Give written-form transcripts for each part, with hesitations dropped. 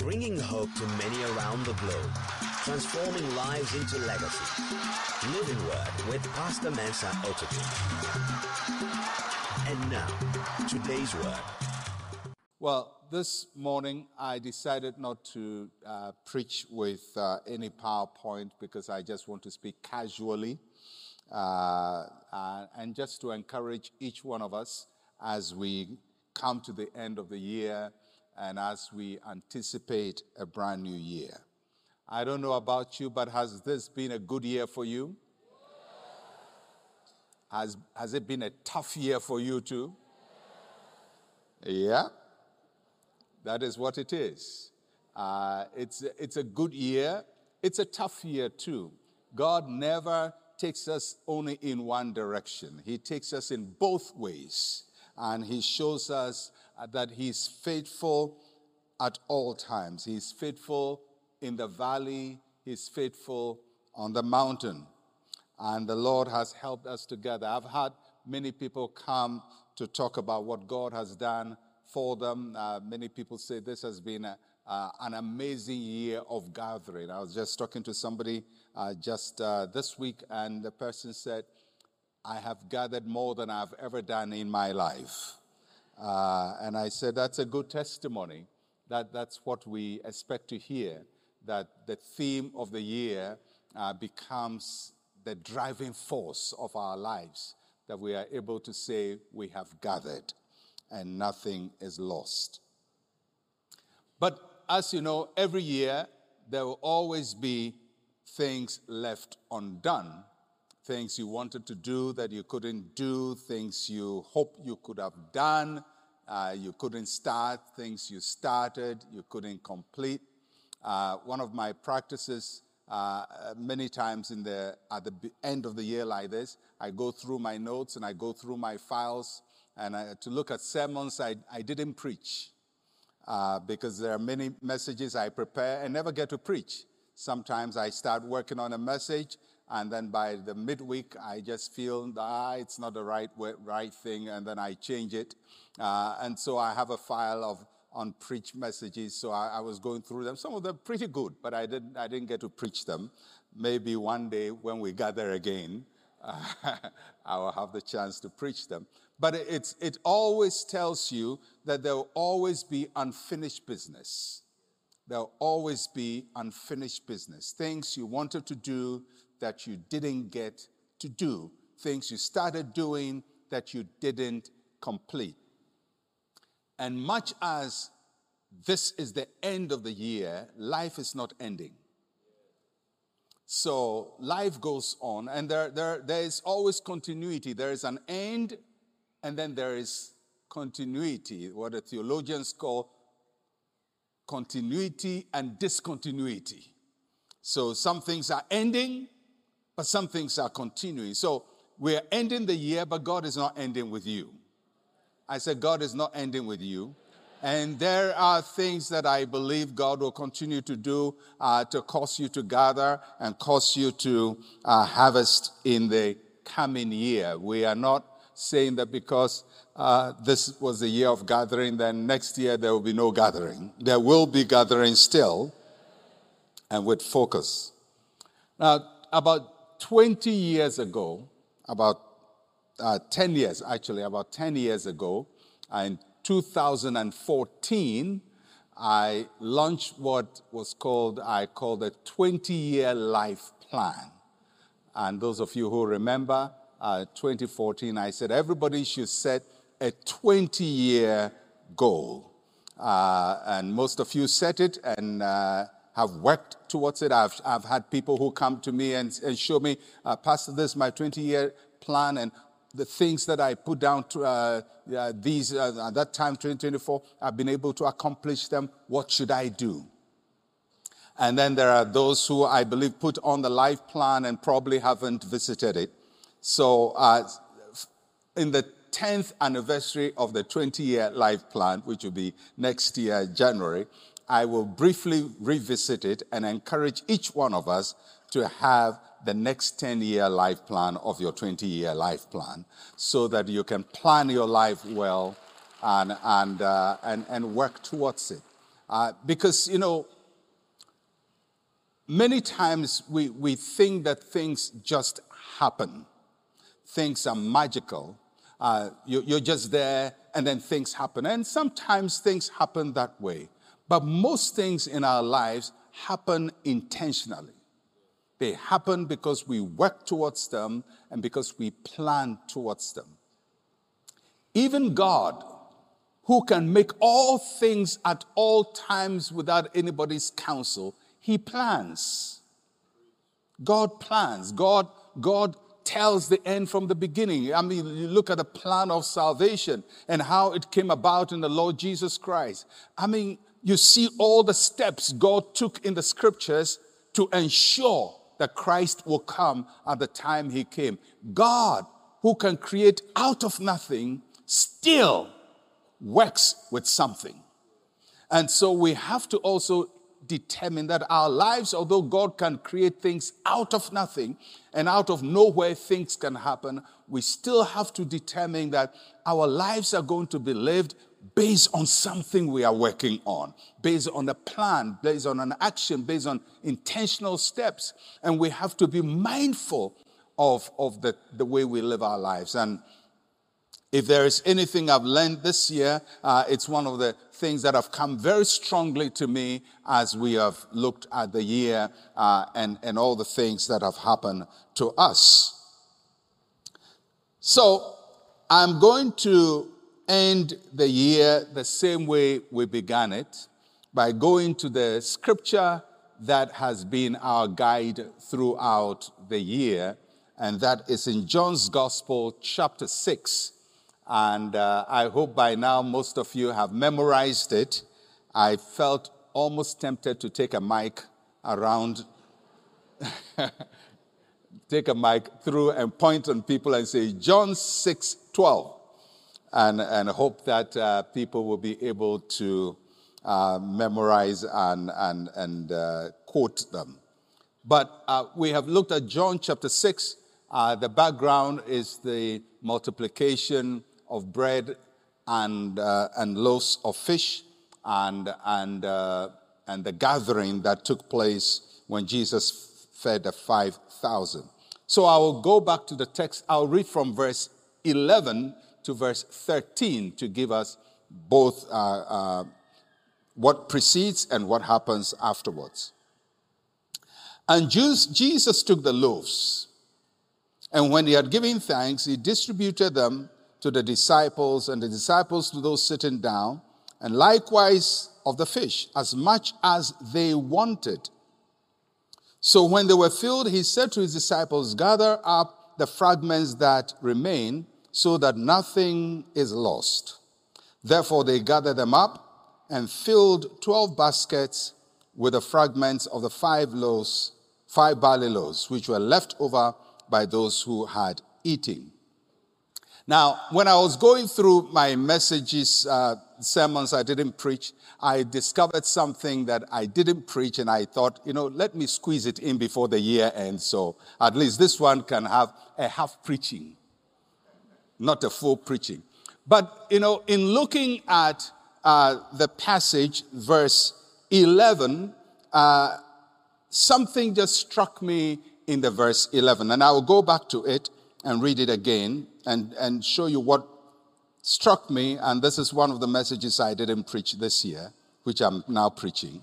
bringing hope to many around the globe, transforming lives into legacy. Living Word with Pastor Mensa Otabil. And now, today's word. Well, this morning I decided not to preach with any PowerPoint because I just want to speak casually and just to encourage each one of us as we come to the end of the year and as we anticipate a brand new year. I don't know about you, but has this been a good year for you? Has it been a tough year for you too? Yeah, that is what it is. It's a good year. It's a tough year too. God never takes us only in one direction. He takes us in both ways. And he shows us that he's faithful at all times. He's faithful in the valley. He's faithful on the mountain. And the Lord has helped us together. I've had many people come to talk about what God has done for them. Many people say this has been an amazing year of gathering. I was just talking to somebody just this week, and the person said, I have gathered more than I've ever done in my life. And I said, that's a good testimony. That's what we expect to hear, that the theme of the year becomes the driving force of our lives, that we are able to say we have gathered and nothing is lost. But as you know, every year there will always be things left undone. Things you wanted to do that you couldn't do, things you hoped you could have done, you couldn't start, things you started, you couldn't complete. One of my practices many times at the end of the year like this, I go through my notes and I go through my files and to look at sermons I didn't preach because there are many messages I prepare and never get to preach. Sometimes I start working on a message, and then by the midweek, I just feel it's not the right thing, and then I change it. And so I have a file of unpreached messages, so I was going through them. Some of them pretty good, but I didn't get to preach them. Maybe one day when we gather again, I will have the chance to preach them. But it always tells you that there will always be unfinished business. There will always be unfinished business. Things you wanted to do that you didn't get to do. Things you started doing that you didn't complete. And much as this is the end of the year, life is not ending. So life goes on, and there is always continuity. There is an end, and then there is continuity, what the theologians call continuity and discontinuity. So some things are ending, but some things are continuing. So we're ending the year, but God is not ending with you. I said God is not ending with you. And there are things that I believe God will continue to do to cause you to gather and cause you to harvest in the coming year. We are not saying that because this was the year of gathering, then next year there will be no gathering. There will be gathering still, and with focus. Now, about 20 years ago, about 10 years ago, in 2014, I launched what I called a 20-year life plan. And those of you who remember, 2014, I said everybody should set a 20-year goal. And most of you set it and have worked towards it. I've had people who come to me and show me, Pastor, this is my 20-year plan, and the things that I put down to at that time, 2024, I've been able to accomplish them. What should I do? And then there are those who I believe put on the life plan and probably haven't visited it. So in the 10th anniversary of the 20-year life plan, which will be next year, January, I will briefly revisit it and encourage each one of us to have the next 10-year life plan of your 20-year life plan so that you can plan your life well and work towards it. Because, many times we think that things just happen. Things are magical. You're just there and then things happen. And sometimes things happen that way. But most things in our lives happen intentionally. They happen because we work towards them and because we plan towards them. Even God, who can make all things at all times without anybody's counsel, he plans. God plans. God tells the end from the beginning. I mean, you look at the plan of salvation and how it came about in the Lord Jesus Christ. I mean, you see all the steps God took in the scriptures to ensure that Christ will come at the time he came. God, who can create out of nothing, still works with something. And so we have to also determine that our lives, although God can create things out of nothing and out of nowhere things can happen, we still have to determine that our lives are going to be lived based on something we are working on, based on a plan, based on an action, based on intentional steps. And we have to be mindful of the way we live our lives. And if there is anything I've learned this year, it's one of the things that have come very strongly to me as we have looked at the year and all the things that have happened to us. So I'm going to end the year the same way we began it, by going to the scripture that has been our guide throughout the year, and that is in John's Gospel, chapter 6. And I hope by now most of you have memorized it. I felt almost tempted to take a mic around, take a mic through and point on people and say, John 6:12. And hope that people will be able to memorize and quote them. But we have looked at John chapter 6. The background is the multiplication of bread and loaves of fish, and the gathering that took place when Jesus fed the 5,000. So I will go back to the text. I'll read from verse 11 to verse 13 to give us both what precedes and what happens afterwards. And Jesus took the loaves, and when he had given thanks, he distributed them to the disciples, and the disciples to those sitting down, and likewise of the fish, as much as they wanted. So when they were filled, he said to his disciples, gather up the fragments that remain, so that nothing is lost. Therefore they gathered them up and filled 12 baskets with the fragments of the 5 barley loaves, which were left over by those who had eaten. Now, when I was going through my messages, sermons I didn't preach, I discovered something that I didn't preach, and I thought, let me squeeze it in before the year ends, so at least this one can have a half preaching, not a full preaching. But, in looking at the passage, verse 11, something just struck me in the verse 11. And I will go back to it and read it again and show you what struck me. And this is one of the messages I didn't preach this year, which I'm now preaching.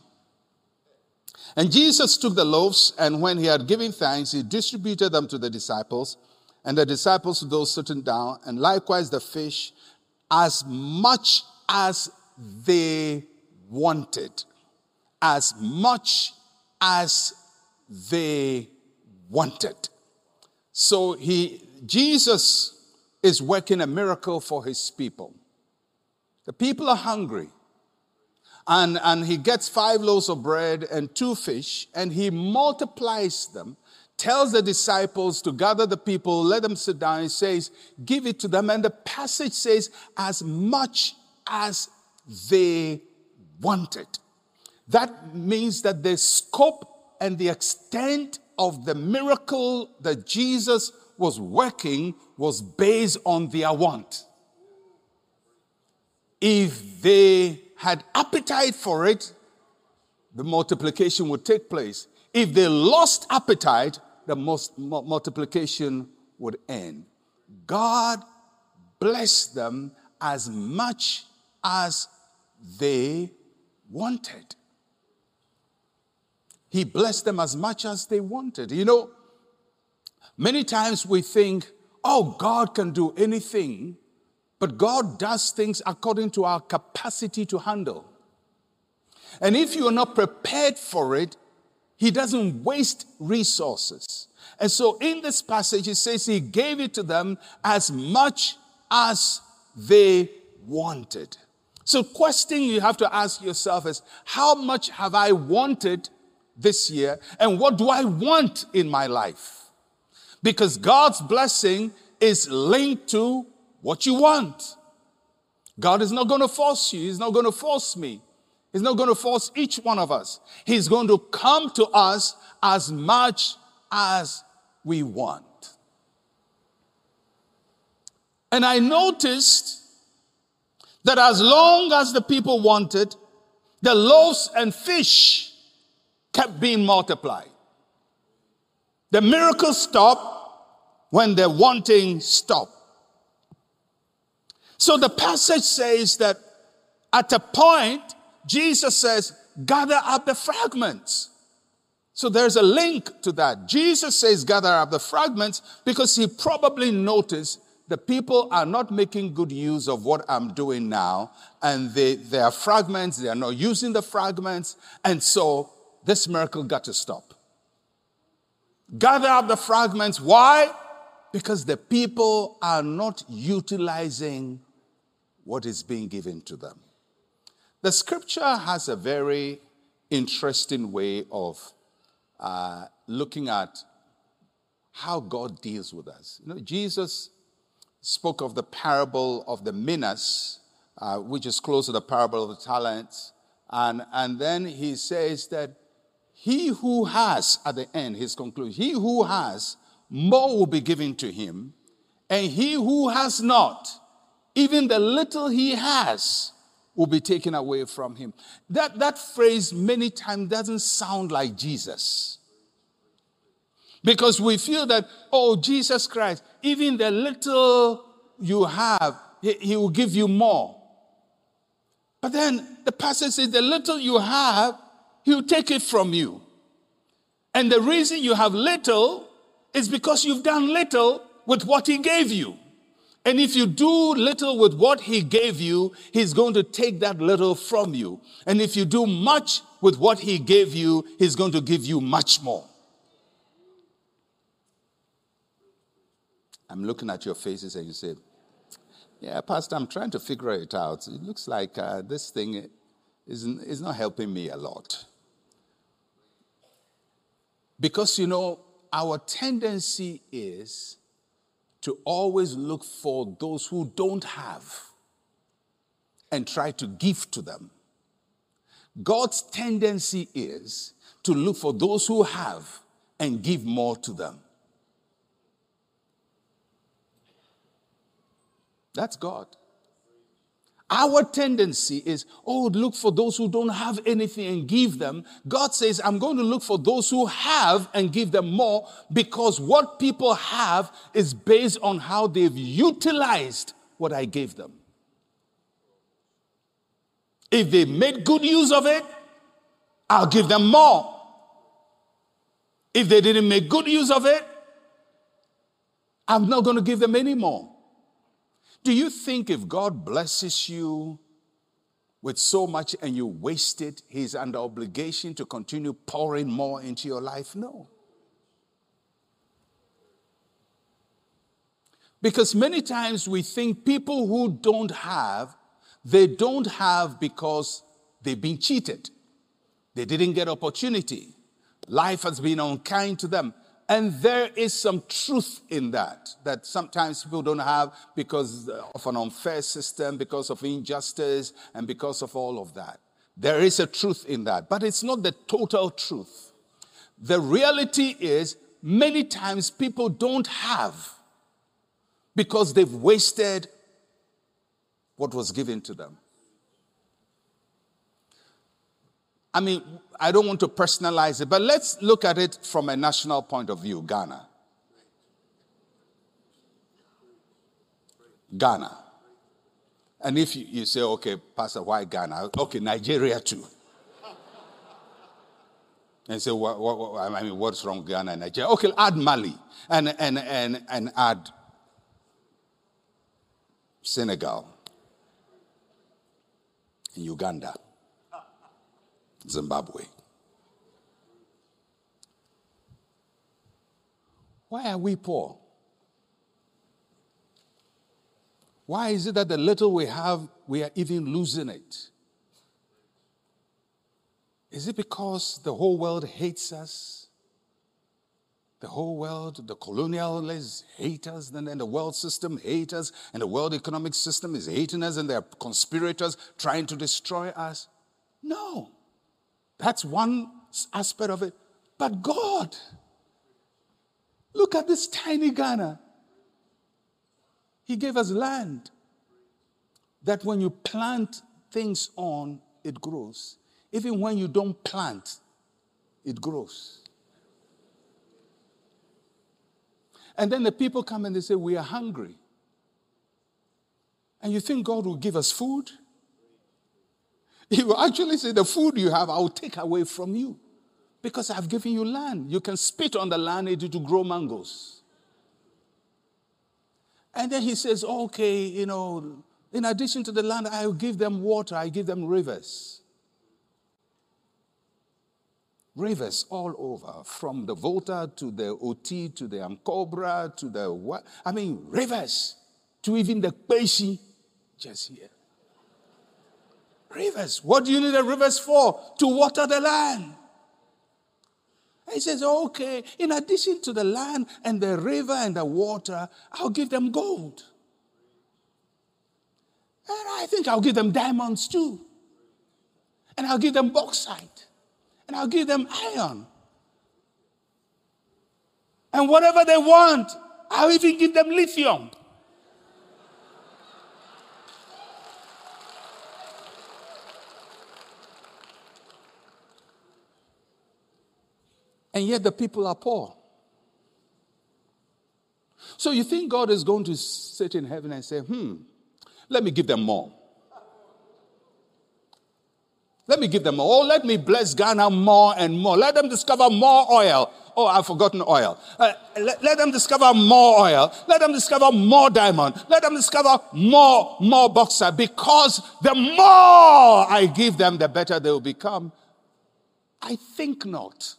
And Jesus took the loaves, and when he had given thanks, he distributed them to the disciples, and the disciples to those sitting down, and likewise the fish, as much as they wanted. As much as they wanted. So Jesus is working a miracle for his people. The people are hungry. And he gets 5 loaves of bread and 2 fish, and he multiplies them, tells the disciples to gather the people, let them sit down. He says, give it to them. And the passage says, as much as they wanted. That means that the scope and the extent of the miracle that Jesus was working was based on their want. If they had appetite for it, the multiplication would take place. If they lost appetite, the multiplication would end. God blessed them as much as they wanted. He blessed them as much as they wanted. You know, many times we think, oh, God can do anything, but God does things according to our capacity to handle. And if you are not prepared for it, He doesn't waste resources. And so in this passage, it says He gave it to them as much as they wanted. So the question you have to ask yourself is, how much have I wanted this year, and what do I want in my life? Because God's blessing is linked to what you want. God is not going to force you. He's not going to force me. He's not going to force each one of us. He's going to come to us as much as we want. And I noticed that as long as the people wanted, the loaves and fish kept being multiplied. The miracles stopped when the wanting stopped. So the passage says that at a point, Jesus says, gather up the fragments. So there's a link to that. Jesus says, gather up the fragments because He probably noticed the people are not making good use of what I'm doing now. And they are fragments. They are not using the fragments. And so this miracle got to stop. Gather up the fragments. Why? Because the people are not utilizing what is being given to them. The scripture has a very interesting way of looking at how God deals with us. You know, Jesus spoke of the parable of the minas, which is close to the parable of the talents. And then He says that he who has, at the end, his conclusion, he who has, more will be given to him. And he who has not, even the little he has, will be taken away from him. That phrase many times doesn't sound like Jesus. Because we feel that, oh, Jesus Christ, even the little you have, He will give you more. But then the passage says, the little you have, He will take it from you. And the reason you have little is because you've done little with what He gave you. And if you do little with what He gave you, He's going to take that little from you. And if you do much with what He gave you, He's going to give you much more. I'm looking at your faces and you say, yeah, Pastor, I'm trying to figure it out. It looks like this thing is not helping me a lot. Because, you know, our tendency is to always look for those who don't have and try to give to them. God's tendency is to look for those who have and give more to them. That's God. Our tendency is, look for those who don't have anything and give them. God says, I'm going to look for those who have and give them more, because what people have is based on how they've utilized what I gave them. If they made good use of it, I'll give them more. If they didn't make good use of it, I'm not going to give them any more. Do you think if God blesses you with so much and you waste it, He's under obligation to continue pouring more into your life? No. Because many times we think people who don't have, they don't have because they've been cheated. They didn't get opportunity. Life has been unkind to them. And there is some truth in that sometimes people don't have because of an unfair system, because of injustice, and because of all of that. There is a truth in that, but it's not the total truth. The reality is, many times people don't have because they've wasted what was given to them. I mean, I don't want to personalize it, but let's look at it from a national point of view, Ghana. Ghana. And if you say, okay, Pastor, why Ghana? Okay, Nigeria too. And say, what's wrong with Ghana and Nigeria? Okay, add Mali and add Senegal and Uganda, Zimbabwe. Why are we poor? Why is it that the little we have, we are even losing it? Is it because the whole world hates us? The whole world, the colonialists hate us, and then the world system hates us, and the world economic system is hating us, and there are conspirators trying to destroy us? No. That's one aspect of it. But God, look at this tiny Ghana. He gave us land that when you plant things on, it grows. Even when you don't plant, it grows. And then the people come and they say, we are hungry. And you think God will give us food? He will actually say, the food you have, I will take away from you. Because I've given you land. You can spit on the land, it will grow mangoes. And then he says, okay, in addition to the land, I will give them water. I give them rivers. Rivers all over, from the Volta to the Oti to the Amcobra to the what? I mean, rivers to even the Kpeshi, just here. Rivers. What do you need the rivers for? To water the land. He says, okay, in addition to the land and the river and the water, I'll give them gold. And I think I'll give them diamonds too. And I'll give them bauxite. And I'll give them iron. And whatever they want, I'll even give them lithium. And yet the people are poor. So you think God is going to sit in heaven and say, let me give them more. Let me give them more. Oh, let me bless Ghana more and more. Let them discover more oil. Oh, I've forgotten oil. Let them discover more oil. Let them discover more diamond. Let them discover more bauxite. Because the more I give them, the better they will become. I think not.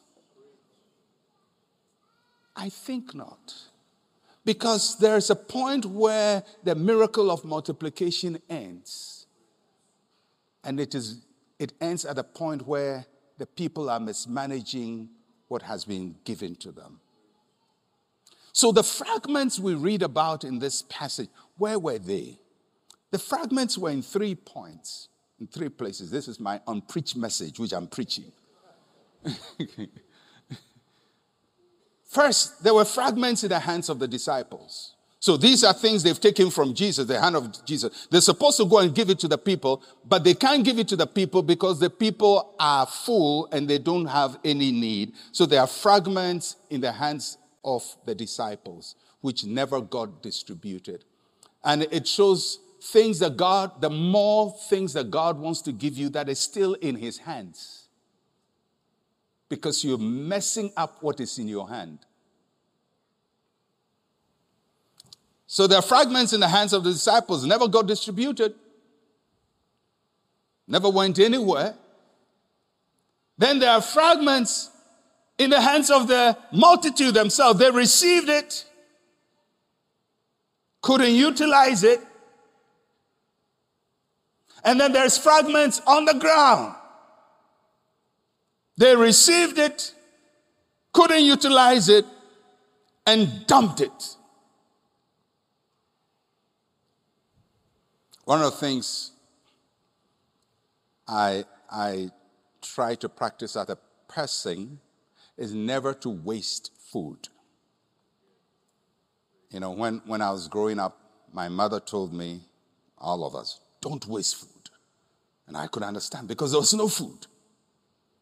I think not. Because there is a point where the miracle of multiplication ends. And it ends at a point where the people are mismanaging what has been given to them. So the fragments we read about in this passage, where were they? The fragments were in 3 points, in 3 places. This is my unpreached message, which I'm preaching. First, there were fragments in the hands of the disciples. So these are things they've taken from Jesus, the hand of Jesus. They're supposed to go and give it to the people, but they can't give it to the people because the people are full and they don't have any need. So there are fragments in the hands of the disciples, which never got distributed. And it shows things that the more things that God wants to give you that is still in his hands. Because you're messing up what is in your hand. So there are fragments in the hands of the disciples, never got distributed, never went anywhere. Then there are fragments in the hands of the multitude themselves. They received it, couldn't utilize it. And then there's fragments on the ground. They received it, couldn't utilize it, and dumped it. One of the things I try to practice as a person is never to waste food. When I was growing up, my mother told me, all of us, don't waste food. And I could understand because there was no food.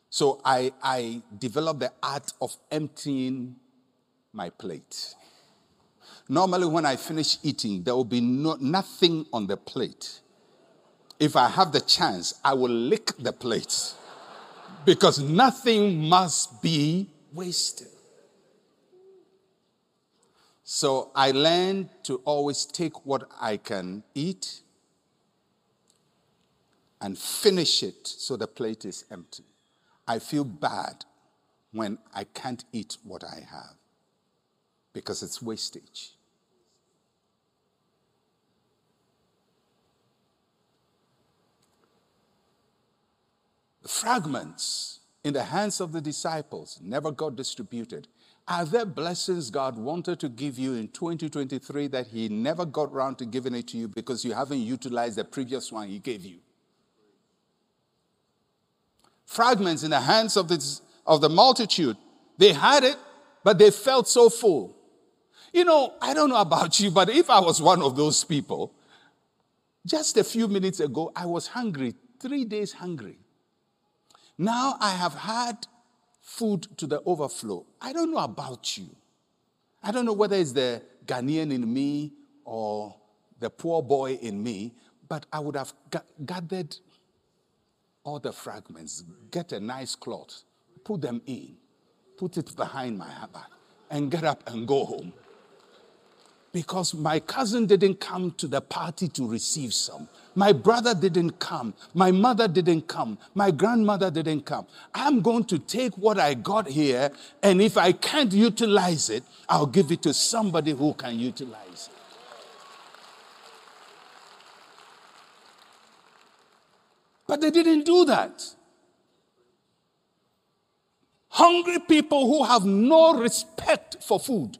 So I developed the art of emptying my plate. Normally, when I finish eating, there will be nothing on the plate. If I have the chance, I will lick the plate because nothing must be wasted. So I learned to always take what I can eat and finish it so the plate is empty. I feel bad when I can't eat what I have because it's wastage. The fragments in the hands of the disciples never got distributed. Are there blessings God wanted to give you in 2023 that he never got around to giving it to you because you haven't utilized the previous one he gave you? Fragments in the hands of the multitude. They had it, but they felt so full. You know, I don't know about you, but if I was one of those people, just a few minutes ago, I was hungry, 3 days hungry. Now I have had food to the overflow. I don't know about you. I don't know whether it's the Ghanaian in me or the poor boy in me, but I would have gathered all the fragments, get a nice cloth, put them in, put it behind my back, and get up and go home. Because my cousin didn't come to the party to receive some. My brother didn't come. My mother didn't come. My grandmother didn't come. I'm going to take what I got here, and if I can't utilize it, I'll give it to somebody who can utilize it. But they didn't do that. Hungry people who have no respect for food.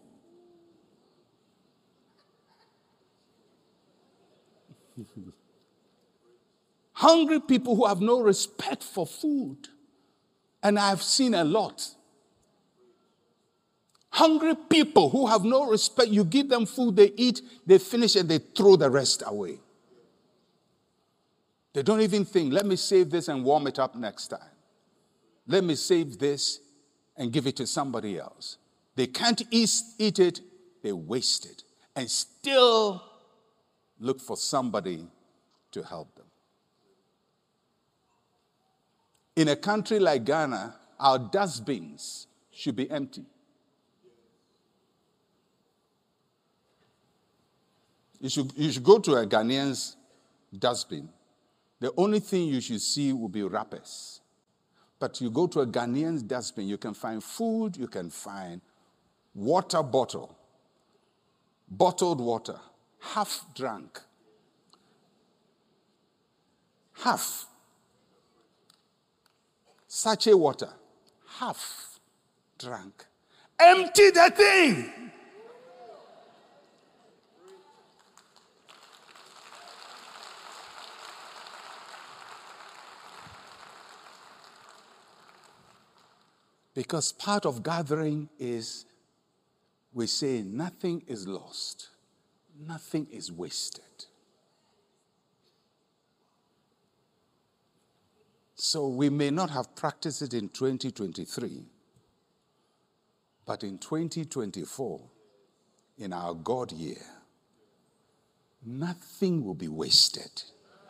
Hungry people who have no respect for food. And I've seen a lot. Hungry people who have no respect. You give them food, they eat, they finish, and they throw the rest away. They don't even think, let me save this and warm it up next time. Let me save this and give it to somebody else. They can't eat it, they waste it. And still look for somebody to help them. In a country like Ghana, our dustbins should be empty. You should go to a Ghanaian's dustbin. The only thing you should see will be wrappers. But you go to a Ghanaian's dustbin, you can find food, you can find water bottle, bottled water, half drunk, half. Sachet water, half drunk. Empty the thing. Because part of gathering is we say nothing is lost, nothing is wasted. So we may not have practiced it in 2023, but in 2024, in our God year, nothing will be wasted.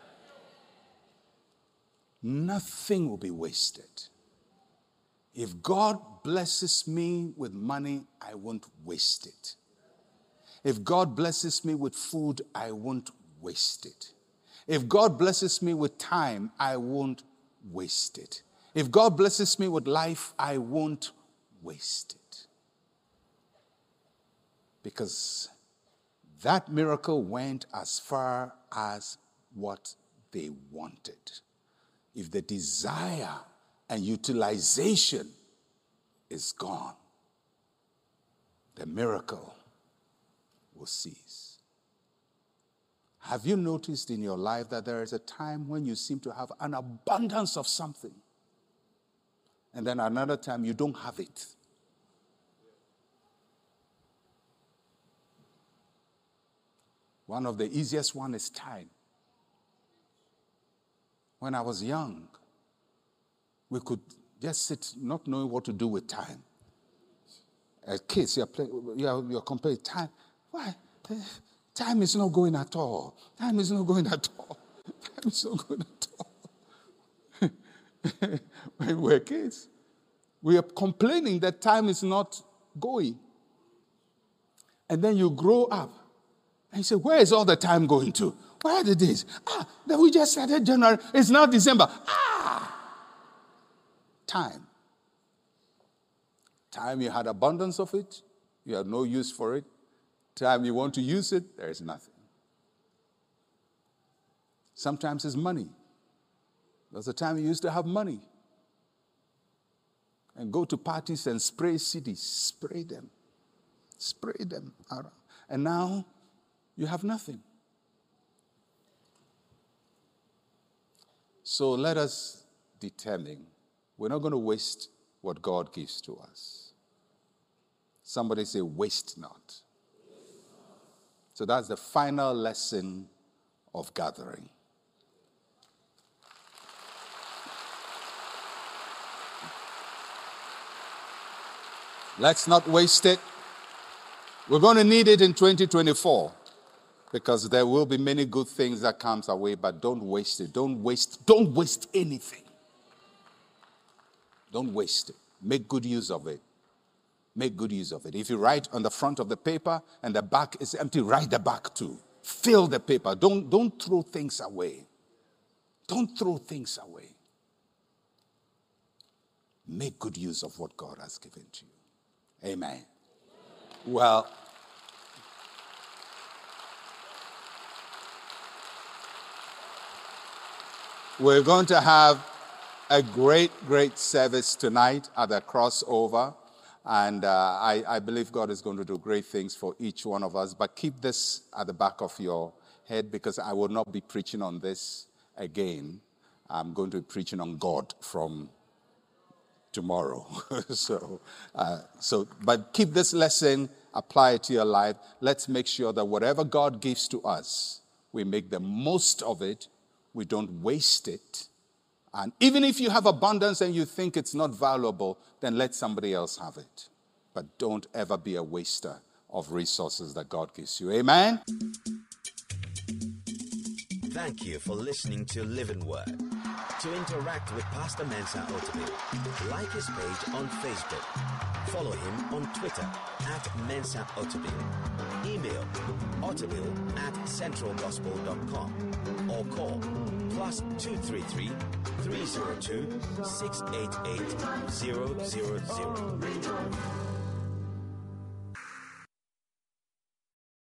Nothing will be wasted. If God blesses me with money, I won't waste it. If God blesses me with food, I won't waste it. If God blesses me with time, I won't waste it. If God blesses me with life, I won't waste it. Because that miracle went as far as what they wanted. If the desire and utilization is gone, the miracle will cease. Have you noticed in your life that there is a time when you seem to have an abundance of something, and then another time you don't have it? One of the easiest one is time. When I was young, we could Just sit, not knowing what to do with time. As kids, you're comparing time. Why? Time is not going at all. Time is not going at all. Time is not going at all. When we were kids, we are complaining that time is not going. And then you grow up and you say, where is all the time going to? Where are the days? Then we just started January. It's now December. Time. Time you had abundance of it. You had no use for it. Time you want to use it, there is nothing. Sometimes it's money. There's a time you used to have money. And go to parties and spray CDs. Spray them. Spray them around. And now you have nothing. So let us determine we're not going to waste what God gives to us. Somebody say, waste not. So that's the final lesson of gathering. Let's not waste it. We're going to need it in 2024 because there will be many good things that comes our way, but don't waste it. Don't waste anything. Don't waste it. Make good use of it. Make good use of it. If you write on the front of the paper and the back is empty, write the back too. Fill the paper. Don't throw things away. Don't throw things away. Make good use of what God has given to you. Amen. Well, we're going to have a great service tonight at the crossover. And I believe God is going to do great things for each one of us. But keep this at the back of your head because I will not be preaching on this again. I'm going to be preaching on God from tomorrow. But keep this lesson, apply it to your life. Let's make sure that whatever God gives to us, we make the most of it. We don't waste it. And even if you have abundance and you think it's not valuable, then let somebody else have it. But don't ever be a waster of resources that God gives you. Amen? Thank you for listening to Living Word. To interact with Pastor Mensa Otabil, like his page on Facebook. Follow him on Twitter @Mensa Otabil. Email otabil@centralgospel.com or call +233 302 688 000.